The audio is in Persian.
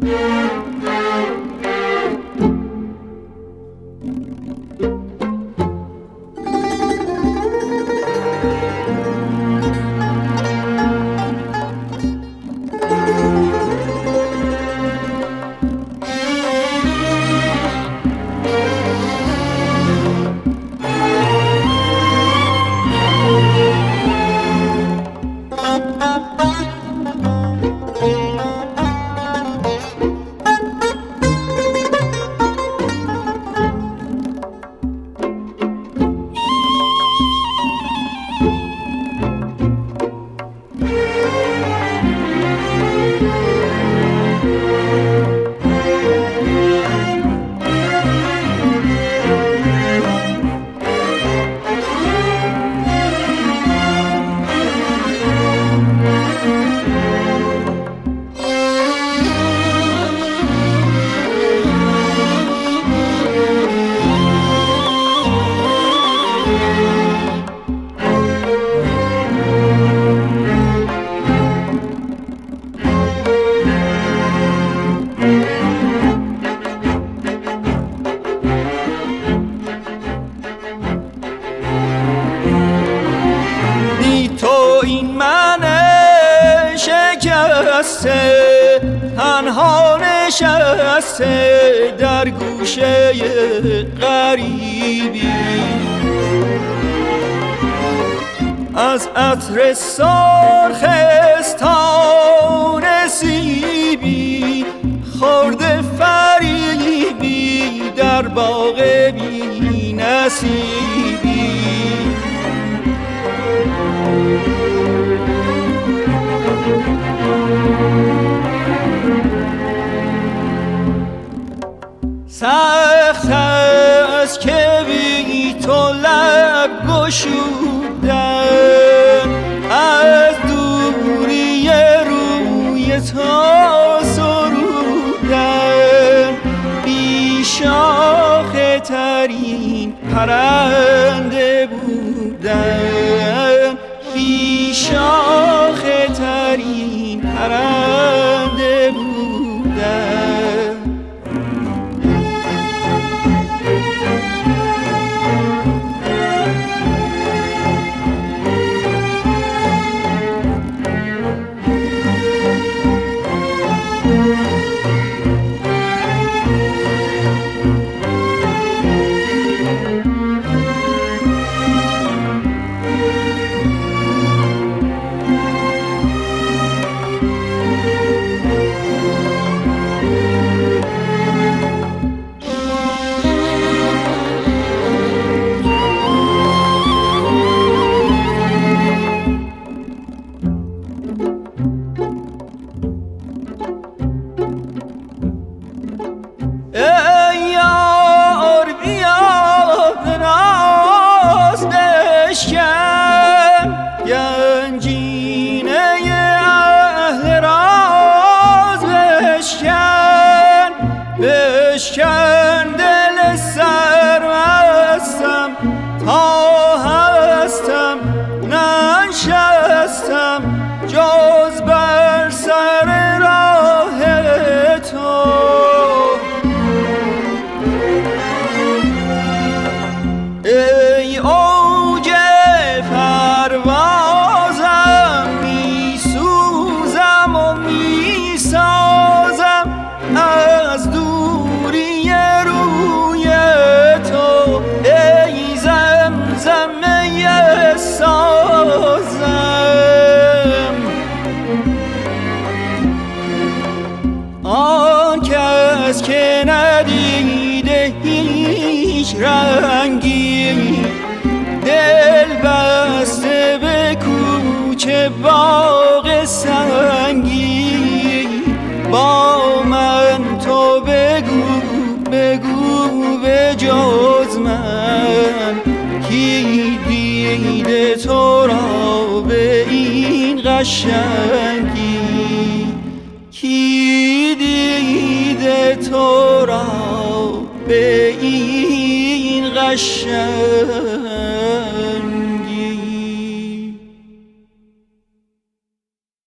تنها نشسته در گوشه غریبی، از عطر سرخستان سیبی خورده فریبی در باغ بی نصیبی. سخت است که بی تو لب گشودن، از دوری روی تو سرودن، بی شاخه ترین پرنده بودن، بی شاخه ترین پرنده بودن. بشکن دل سرمستم تا هستم ننشستم جز بر سر راه تو. ای اوج پروازم میسوزم و میسازم از دوری روی تو. ای زمزمه سازم آن کس که ندیده هیچ رنگی، دل بسته به کوچه باغ سنگی. با من تو بگو بگو به جز من کی دیده تو را به این قشنگی، کی دیده تو را به این قشنگی.